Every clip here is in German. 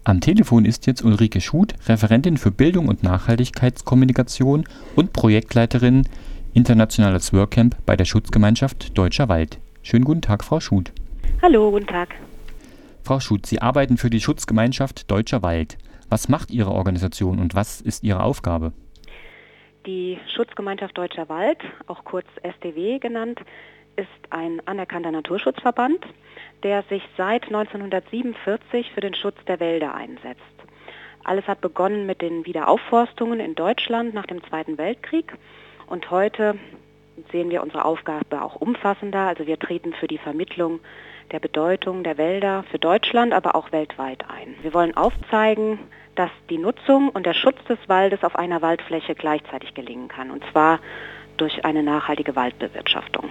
Am Telefon ist jetzt Ulrike Schuth, Referentin für Bildung und Nachhaltigkeitskommunikation und Projektleiterin Internationales WordCamp bei der Schutzgemeinschaft Deutscher Wald. Schönen guten Tag, Frau Schuth. Hallo, guten Tag. Frau Schuth, Sie arbeiten für die Schutzgemeinschaft Deutscher Wald. Was macht Ihre Organisation und was ist Ihre Aufgabe? Die Schutzgemeinschaft Deutscher Wald, auch kurz SDW genannt, ist ein anerkannter Naturschutzverband, der sich seit 1947 für den Schutz der Wälder einsetzt. Alles hat begonnen mit den Wiederaufforstungen in Deutschland nach dem Zweiten Weltkrieg und heute sehen wir unsere Aufgabe auch umfassender. Also wir treten für die Vermittlung der Bedeutung der Wälder für Deutschland, aber auch weltweit ein. Wir wollen aufzeigen, dass die Nutzung und der Schutz des Waldes auf einer Waldfläche gleichzeitig gelingen kann, und zwar durch eine nachhaltige Waldbewirtschaftung.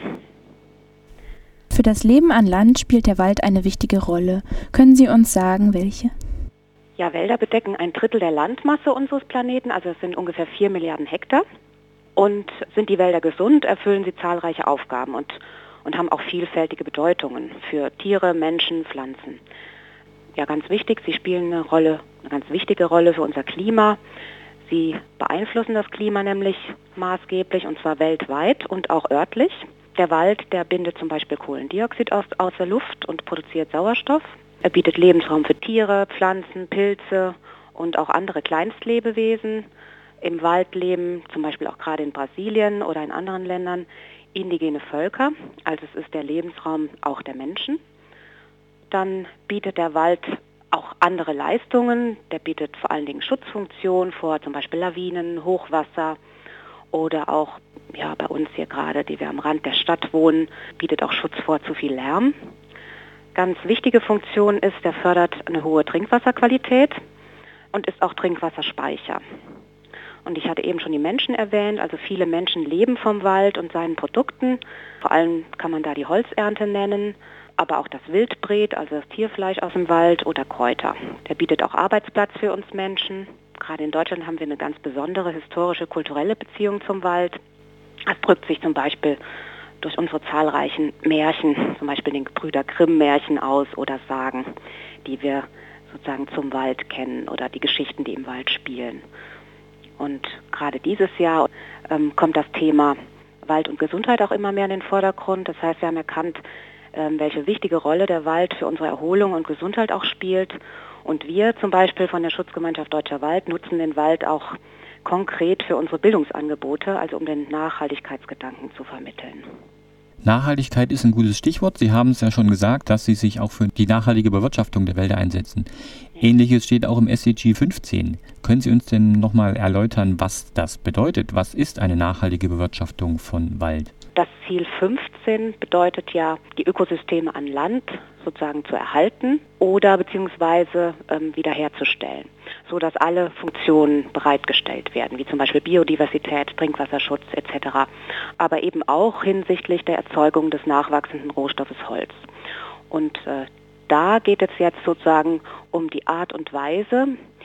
Für das Leben an Land spielt der Wald eine wichtige Rolle. Können Sie uns sagen, welche? Ja, Wälder bedecken 1/3 der Landmasse unseres Planeten, also es sind ungefähr 4 Milliarden Hektar. Und sind die Wälder gesund, erfüllen sie zahlreiche Aufgaben und haben auch vielfältige Bedeutungen für Tiere, Menschen, Pflanzen. Ja, ganz wichtig, sie spielen eine ganz wichtige Rolle für unser Klima. Sie beeinflussen das Klima nämlich maßgeblich, und zwar weltweit und auch örtlich. Der Wald, der bindet zum Beispiel Kohlendioxid aus der Luft und produziert Sauerstoff. Er bietet Lebensraum für Tiere, Pflanzen, Pilze und auch andere Kleinstlebewesen. Im Wald leben, zum Beispiel auch gerade in Brasilien oder in anderen Ländern, indigene Völker. Also es ist der Lebensraum auch der Menschen. Dann bietet der Wald auch andere Leistungen. Der bietet vor allen Dingen Schutzfunktionen vor zum Beispiel Lawinen, Hochwasser oder auch bei uns hier gerade, die wir am Rand der Stadt wohnen, bietet auch Schutz vor zu viel Lärm. Ganz wichtige Funktion ist, der fördert eine hohe Trinkwasserqualität und ist auch Trinkwasserspeicher. Und ich hatte eben schon die Menschen erwähnt, also viele Menschen leben vom Wald und seinen Produkten. Vor allem kann man da die Holzernte nennen, aber auch das Wildbret, also das Tierfleisch aus dem Wald oder Kräuter. Der bietet auch Arbeitsplatz für uns Menschen. Gerade in Deutschland haben wir eine ganz besondere historische, kulturelle Beziehung zum Wald. Das drückt sich zum Beispiel durch unsere zahlreichen Märchen, zum Beispiel den Gebrüder Grimm-Märchen aus oder Sagen, die wir sozusagen zum Wald kennen oder die Geschichten, die im Wald spielen. Und gerade dieses Jahr kommt das Thema Wald und Gesundheit auch immer mehr in den Vordergrund. Das heißt, wir haben erkannt, welche wichtige Rolle der Wald für unsere Erholung und Gesundheit auch spielt. Und wir zum Beispiel von der Schutzgemeinschaft Deutscher Wald nutzen den Wald auch konkret für unsere Bildungsangebote, also um den Nachhaltigkeitsgedanken zu vermitteln. Nachhaltigkeit ist ein gutes Stichwort. Sie haben es ja schon gesagt, dass Sie sich auch für die nachhaltige Bewirtschaftung der Wälder einsetzen. Ähnliches steht auch im SDG 15. Können Sie uns denn nochmal erläutern, was das bedeutet? Was ist eine nachhaltige Bewirtschaftung von Wald? Das Ziel 15 bedeutet ja, die Ökosysteme an Land sozusagen zu erhalten oder beziehungsweise wiederherzustellen, sodass alle Funktionen bereitgestellt werden, wie zum Beispiel Biodiversität, Trinkwasserschutz etc., aber eben auch hinsichtlich der Erzeugung des nachwachsenden Rohstoffes Holz. Und da geht es jetzt sozusagen um die Art und Weise,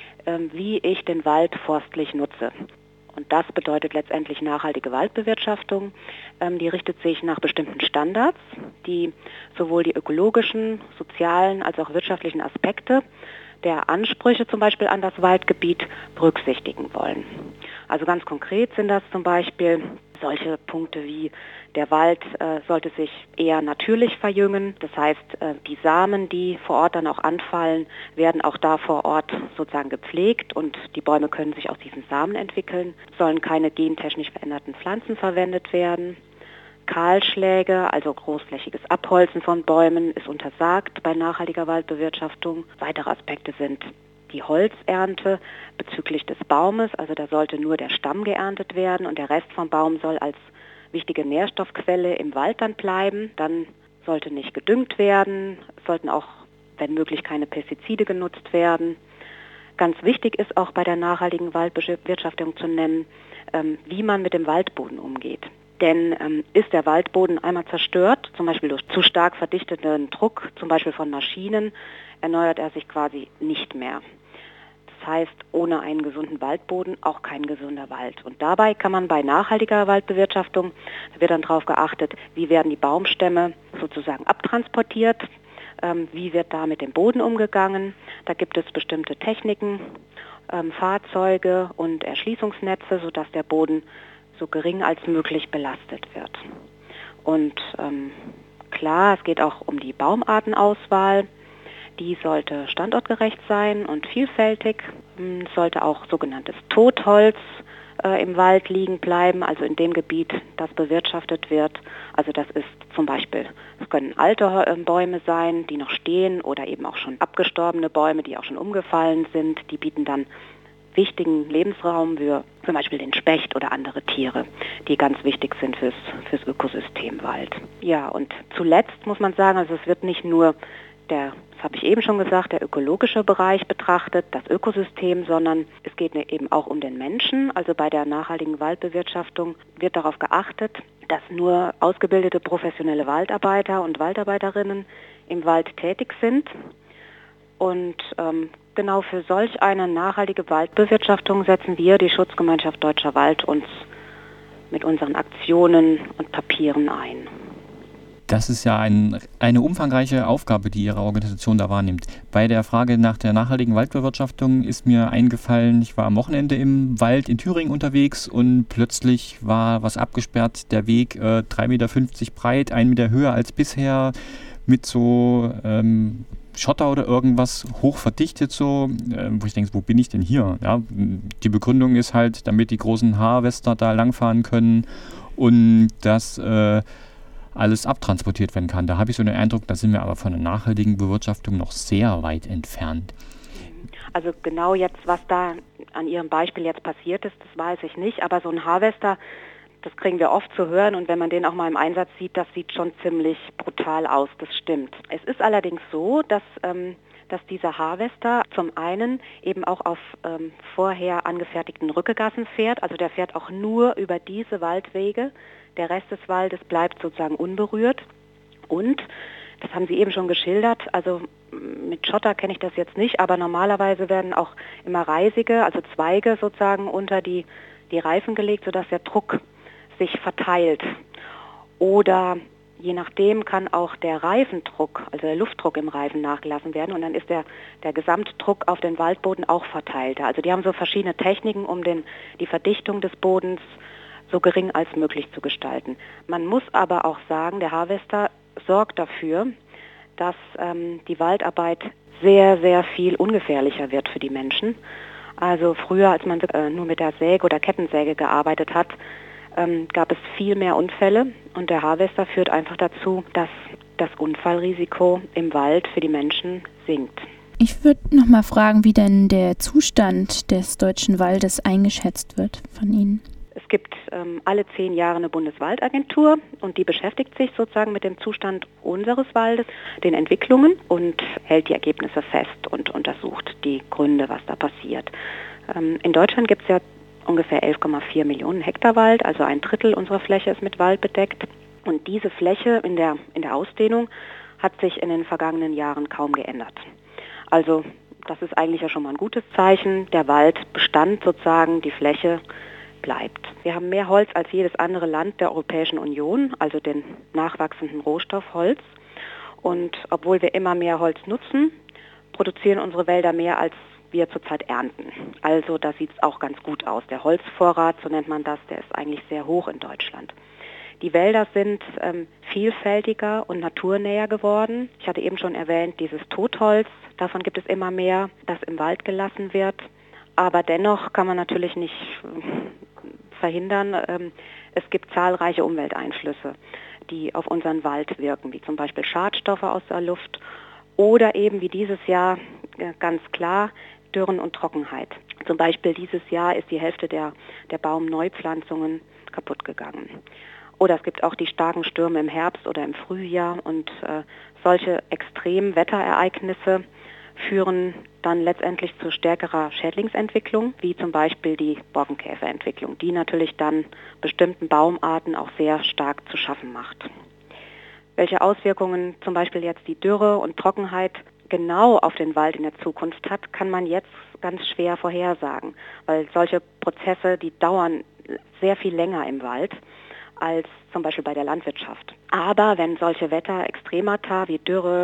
wie ich den Wald forstlich nutze. Und das bedeutet letztendlich nachhaltige Waldbewirtschaftung. Die richtet sich nach bestimmten Standards, die sowohl die ökologischen, sozialen als auch wirtschaftlichen Aspekte der Ansprüche zum Beispiel an das Waldgebiet berücksichtigen wollen. Also ganz konkret sind das zum Beispiel solche Punkte wie der Wald sollte sich eher natürlich verjüngen. Das heißt, die Samen, die vor Ort dann auch anfallen, werden auch da vor Ort sozusagen gepflegt und die Bäume können sich aus diesen Samen entwickeln. Es sollen keine gentechnisch veränderten Pflanzen verwendet werden. Kahlschläge, also großflächiges Abholzen von Bäumen, ist untersagt bei nachhaltiger Waldbewirtschaftung. Weitere Aspekte sind die Holzernte bezüglich des Baumes, also da sollte nur der Stamm geerntet werden und der Rest vom Baum soll als wichtige Nährstoffquelle im Wald dann bleiben. Dann sollte nicht gedüngt werden, es sollten auch, wenn möglich, keine Pestizide genutzt werden. Ganz wichtig ist auch bei der nachhaltigen Waldbewirtschaftung zu nennen, wie man mit dem Waldboden umgeht. Denn ist der Waldboden einmal zerstört, zum Beispiel durch zu stark verdichteten Druck, zum Beispiel von Maschinen, erneuert er sich quasi nicht mehr. Das heißt, ohne einen gesunden Waldboden auch kein gesunder Wald. Und dabei kann man bei nachhaltiger Waldbewirtschaftung, da wird dann darauf geachtet, wie werden die Baumstämme sozusagen abtransportiert Wie wird da mit dem Boden umgegangen? Da gibt es bestimmte Techniken, Fahrzeuge und Erschließungsnetze, sodass der Boden so gering als möglich belastet wird. Und klar, es geht auch um die Baumartenauswahl. Die sollte standortgerecht sein und vielfältig. Es sollte auch sogenanntes Totholz im Wald liegen bleiben, also in dem Gebiet, das bewirtschaftet wird. Also das ist zum Beispiel, es können alte Bäume sein, die noch stehen, oder eben auch schon abgestorbene Bäume, die auch schon umgefallen sind. Die bieten dann wichtigen Lebensraum für zum Beispiel den Specht oder andere Tiere, die ganz wichtig sind fürs Ökosystem Wald. Ja, und zuletzt muss man sagen, also es wird nicht nur das habe ich eben schon gesagt, der ökologische Bereich betrachtet, das Ökosystem, sondern es geht eben auch um den Menschen. Also bei der nachhaltigen Waldbewirtschaftung wird darauf geachtet, dass nur ausgebildete professionelle Waldarbeiter und Waldarbeiterinnen im Wald tätig sind. Und genau für solch eine nachhaltige Waldbewirtschaftung setzen wir, die Schutzgemeinschaft Deutscher Wald, uns mit unseren Aktionen und Papieren ein. Das ist ja eine umfangreiche Aufgabe, die Ihre Organisation da wahrnimmt. Bei der Frage nach der nachhaltigen Waldbewirtschaftung ist mir eingefallen, ich war am Wochenende im Wald in Thüringen unterwegs und plötzlich war was abgesperrt, der Weg 3,50 Meter breit, 1 Meter höher als bisher, mit so Schotter oder irgendwas hoch verdichtet so, wo ich denke, wo bin ich denn hier? Ja, die Begründung ist halt, damit die großen Harvester da langfahren können und das alles abtransportiert werden kann. Da habe ich so den Eindruck, da sind wir aber von einer nachhaltigen Bewirtschaftung noch sehr weit entfernt. Also genau jetzt, was da an Ihrem Beispiel jetzt passiert ist, das weiß ich nicht, aber so ein Harvester, das kriegen wir oft zu hören, und wenn man den auch mal im Einsatz sieht, das sieht schon ziemlich brutal aus, das stimmt. Es ist allerdings so, dass dieser Harvester zum einen eben auch auf vorher angefertigten Rückegassen fährt, also der fährt auch nur über diese Waldwege. Der Rest des Waldes bleibt sozusagen unberührt. Und, das haben Sie eben schon geschildert, also mit Schotter kenne ich das jetzt nicht, aber normalerweise werden auch immer Reisige, also Zweige sozusagen unter die Reifen gelegt, sodass der Druck sich verteilt. Oder je nachdem kann auch der Reifendruck, also der Luftdruck im Reifen nachgelassen werden, und dann ist der Gesamtdruck auf den Waldboden auch verteilter. Also die haben so verschiedene Techniken, um die Verdichtung des Bodens so gering als möglich zu gestalten. Man muss aber auch sagen, der Harvester sorgt dafür, dass die Waldarbeit sehr, sehr viel ungefährlicher wird für die Menschen. Also früher, als man nur mit der Säge oder Kettensäge gearbeitet hat, gab es viel mehr Unfälle, und der Harvester führt einfach dazu, dass das Unfallrisiko im Wald für die Menschen sinkt. Ich würde noch mal fragen, wie denn der Zustand des deutschen Waldes eingeschätzt wird von Ihnen. Es gibt alle 10 Jahre eine Bundeswaldagentur, und die beschäftigt sich sozusagen mit dem Zustand unseres Waldes, den Entwicklungen, und hält die Ergebnisse fest und untersucht die Gründe, was da passiert. In Deutschland gibt es ja ungefähr 11,4 Millionen Hektar Wald, also 1/3 unserer Fläche ist mit Wald bedeckt. Und diese Fläche in der Ausdehnung hat sich in den vergangenen Jahren kaum geändert. Also das ist eigentlich ja schon mal ein gutes Zeichen. Der Waldbestand sozusagen, die Fläche bleibt. Wir haben mehr Holz als jedes andere Land der Europäischen Union, also den nachwachsenden Rohstoff Holz. Und obwohl wir immer mehr Holz nutzen, produzieren unsere Wälder mehr, als wir zurzeit ernten. Also da sieht es auch ganz gut aus. Der Holzvorrat, so nennt man das, der ist eigentlich sehr hoch in Deutschland. Die Wälder sind vielfältiger und naturnäher geworden. Ich hatte eben schon erwähnt, dieses Totholz, davon gibt es immer mehr, das im Wald gelassen wird. Aber dennoch kann man natürlich nicht verhindern, es gibt zahlreiche Umwelteinflüsse, die auf unseren Wald wirken, wie zum Beispiel Schadstoffe aus der Luft oder eben wie dieses Jahr ganz klar Dürren und Trockenheit. Zum Beispiel dieses Jahr ist die Hälfte der Baumneupflanzungen kaputt gegangen. Oder es gibt auch die starken Stürme im Herbst oder im Frühjahr, und solche extremen Wetterereignisse führen dann letztendlich zu stärkerer Schädlingsentwicklung, wie zum Beispiel die Borkenkäferentwicklung, die natürlich dann bestimmten Baumarten auch sehr stark zu schaffen macht. Welche Auswirkungen zum Beispiel jetzt die Dürre und Trockenheit genau auf den Wald in der Zukunft hat, kann man jetzt ganz schwer vorhersagen, weil solche Prozesse, die dauern sehr viel länger im Wald als zum Beispiel bei der Landwirtschaft. Aber wenn solche Wetterextremata wie Dürre,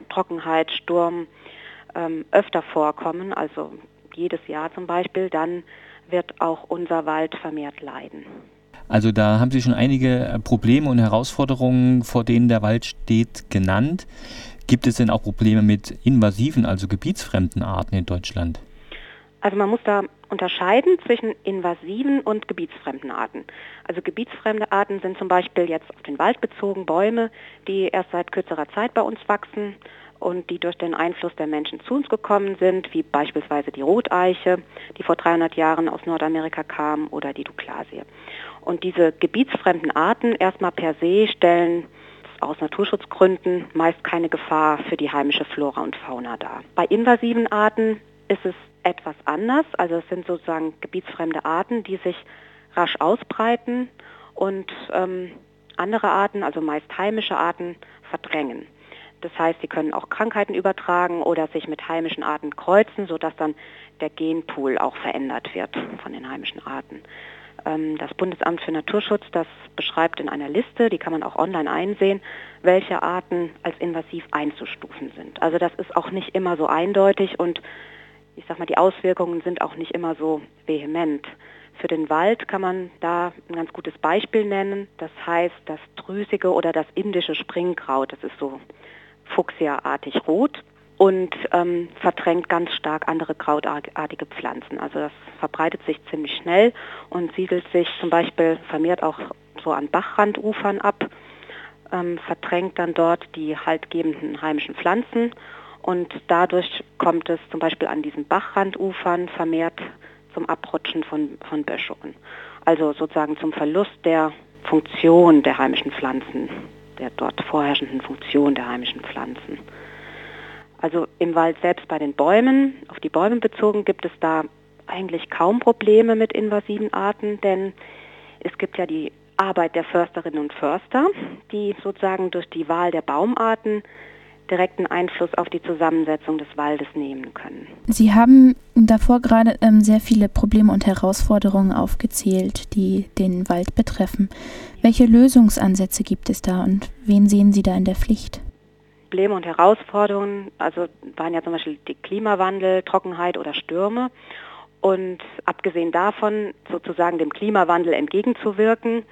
Trockenheit, Sturm öfter vorkommen, also jedes Jahr zum Beispiel, dann wird auch unser Wald vermehrt leiden. Also da haben Sie schon einige Probleme und Herausforderungen, vor denen der Wald steht, genannt. Gibt es denn auch Probleme mit invasiven, also gebietsfremden Arten in Deutschland? Also man muss da unterscheiden zwischen invasiven und gebietsfremden Arten. Also gebietsfremde Arten sind zum Beispiel jetzt auf den Wald bezogen Bäume, die erst seit kürzerer Zeit bei uns wachsen und die durch den Einfluss der Menschen zu uns gekommen sind, wie beispielsweise die Roteiche, die vor 300 Jahren aus Nordamerika kam, oder die Douglasie. Und diese gebietsfremden Arten erstmal per se stellen aus Naturschutzgründen meist keine Gefahr für die heimische Flora und Fauna dar. Bei invasiven Arten ist es etwas anders, also es sind sozusagen gebietsfremde Arten, die sich rasch ausbreiten und andere Arten, also meist heimische Arten, verdrängen. Das heißt, sie können auch Krankheiten übertragen oder sich mit heimischen Arten kreuzen, sodass dann der Genpool auch verändert wird von den heimischen Arten. Das Bundesamt für Naturschutz, das beschreibt in einer Liste, die kann man auch online einsehen, welche Arten als invasiv einzustufen sind. Also das ist auch nicht immer so eindeutig und ich sag mal, die Auswirkungen sind auch nicht immer so vehement. Für den Wald kann man da ein ganz gutes Beispiel nennen. Das heißt, das drüsige oder das indische Springkraut, das ist so fuchsiaartig rot und verdrängt ganz stark andere krautartige Pflanzen. Also das verbreitet sich ziemlich schnell und siedelt sich zum Beispiel vermehrt auch so an Bachrandufern ab, verdrängt dann dort die haltgebenden heimischen Pflanzen und dadurch kommt es zum Beispiel an diesen Bachrandufern vermehrt zum Abrutschen von Böschungen. Also sozusagen zum Verlust der Funktion der heimischen Pflanzen, der dort vorherrschenden Funktion der heimischen Pflanzen. Also im Wald selbst bei den Bäumen, auf die Bäume bezogen, gibt es da eigentlich kaum Probleme mit invasiven Arten, denn es gibt ja die Arbeit der Försterinnen und Förster, die sozusagen durch die Wahl der Baumarten direkten Einfluss auf die Zusammensetzung des Waldes nehmen können. Sie haben davor gerade sehr viele Probleme und Herausforderungen aufgezählt, die den Wald betreffen. Welche Lösungsansätze gibt es da und wen sehen Sie da in der Pflicht? Probleme und Herausforderungen, also waren ja zum Beispiel die Klimawandel, Trockenheit oder Stürme. Und abgesehen davon, sozusagen dem Klimawandel entgegenzuwirken,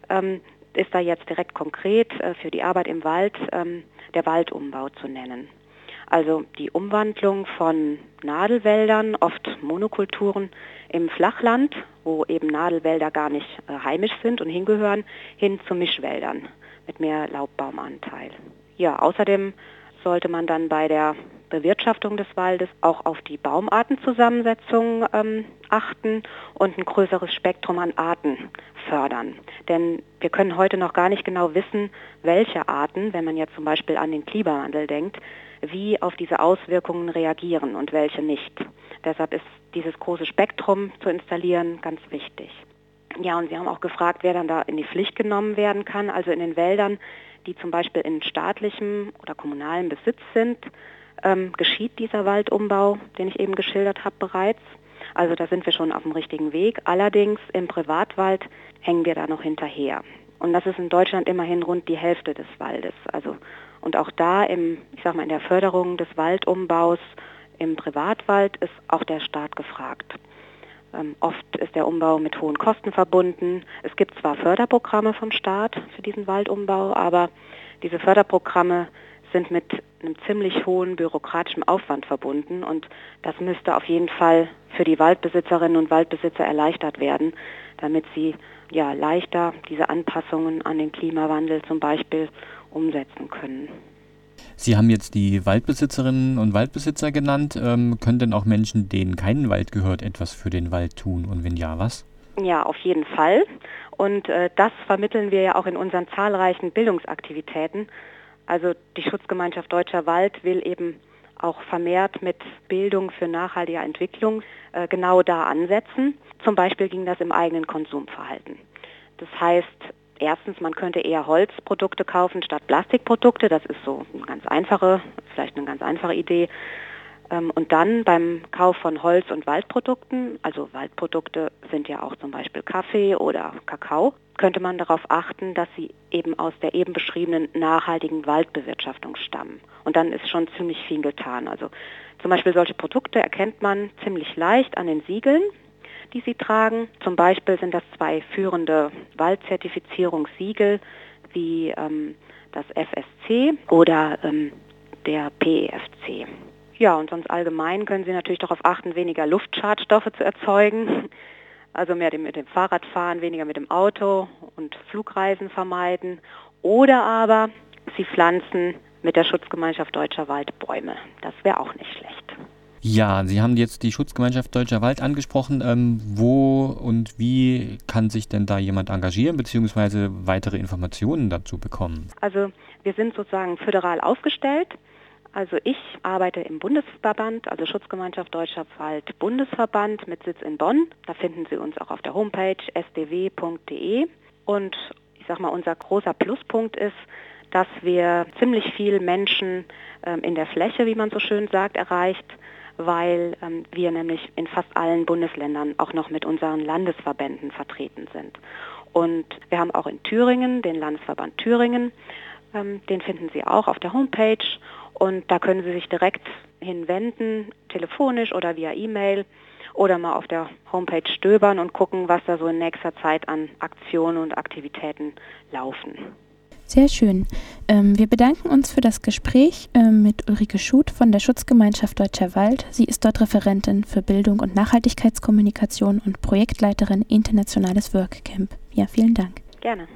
ist da jetzt direkt konkret für die Arbeit im Wald der Waldumbau zu nennen. Also die Umwandlung von Nadelwäldern, oft Monokulturen im Flachland, wo eben Nadelwälder gar nicht heimisch sind und hingehören, hin zu Mischwäldern mit mehr Laubbaumanteil. Ja, außerdem sollte man dann bei der Bewirtschaftung des Waldes auch auf die Baumartenzusammensetzung achten und ein größeres Spektrum an Arten fördern. Denn wir können heute noch gar nicht genau wissen, welche Arten, wenn man jetzt zum Beispiel an den Klimawandel denkt, wie auf diese Auswirkungen reagieren und welche nicht. Deshalb ist dieses große Spektrum zu installieren ganz wichtig. Ja, und Sie haben auch gefragt, wer dann da in die Pflicht genommen werden kann. Also in den Wäldern, die zum Beispiel in staatlichem oder kommunalem Besitz sind, geschieht dieser Waldumbau, den ich eben geschildert habe, bereits. Also da sind wir schon auf dem richtigen Weg. Allerdings im Privatwald hängen wir da noch hinterher. Und das ist in Deutschland immerhin rund die Hälfte des Waldes. Also und auch da in der Förderung des Waldumbaus im Privatwald ist auch der Staat gefragt. Oft ist der Umbau mit hohen Kosten verbunden. Es gibt zwar Förderprogramme vom Staat für diesen Waldumbau, aber diese Förderprogramme sind mit einem ziemlich hohen bürokratischen Aufwand verbunden und das müsste auf jeden Fall für die Waldbesitzerinnen und Waldbesitzer erleichtert werden, damit sie ja leichter diese Anpassungen an den Klimawandel zum Beispiel umsetzen können. Sie haben jetzt die Waldbesitzerinnen und Waldbesitzer genannt. Können denn auch Menschen, denen kein Wald gehört, etwas für den Wald tun? Und wenn ja, was? Ja, auf jeden Fall. Und das vermitteln wir ja auch in unseren zahlreichen Bildungsaktivitäten. Also die Schutzgemeinschaft Deutscher Wald will eben auch vermehrt mit Bildung für nachhaltige Entwicklung genau da ansetzen. Zum Beispiel ging das im eigenen Konsumverhalten. Das heißt, erstens, man könnte eher Holzprodukte kaufen statt Plastikprodukte. Das ist so vielleicht eine ganz einfache Idee. Und dann beim Kauf von Holz- und Waldprodukten, also Waldprodukte sind ja auch zum Beispiel Kaffee oder Kakao, könnte man darauf achten, dass sie eben aus der eben beschriebenen nachhaltigen Waldbewirtschaftung stammen. Und dann ist schon ziemlich viel getan. Also zum Beispiel solche Produkte erkennt man ziemlich leicht an den Siegeln, die sie tragen. Zum Beispiel sind das 2 führende Waldzertifizierungssiegel wie das FSC oder der PEFC. Ja, und sonst allgemein können Sie natürlich darauf achten, weniger Luftschadstoffe zu erzeugen. Also mehr mit dem Fahrrad fahren, weniger mit dem Auto und Flugreisen vermeiden. Oder aber Sie pflanzen mit der Schutzgemeinschaft Deutscher Wald Bäume. Das wäre auch nicht schlecht. Ja, Sie haben jetzt die Schutzgemeinschaft Deutscher Wald angesprochen. Wo und wie kann sich denn da jemand engagieren bzw. weitere Informationen dazu bekommen? Also wir sind sozusagen föderal aufgestellt. Also ich arbeite im Bundesverband, also Schutzgemeinschaft Deutscher Wald Bundesverband mit Sitz in Bonn. Da finden Sie uns auch auf der Homepage sdw.de. Und ich sag mal, unser großer Pluspunkt ist, dass wir ziemlich viele Menschen in der Fläche, wie man so schön sagt, erreicht, weil wir nämlich in fast allen Bundesländern auch noch mit unseren Landesverbänden vertreten sind. Und wir haben auch in Thüringen den Landesverband Thüringen, den finden Sie auch auf der Homepage. Und da können Sie sich direkt hinwenden, telefonisch oder via E-Mail oder mal auf der Homepage stöbern und gucken, was da so in nächster Zeit an Aktionen und Aktivitäten laufen. Sehr schön. Wir bedanken uns für das Gespräch mit Ulrike Schuth von der Schutzgemeinschaft Deutscher Wald. Sie ist dort Referentin für Bildung und Nachhaltigkeitskommunikation und Projektleiterin Internationales WorkCamp. Ja, vielen Dank. Gerne.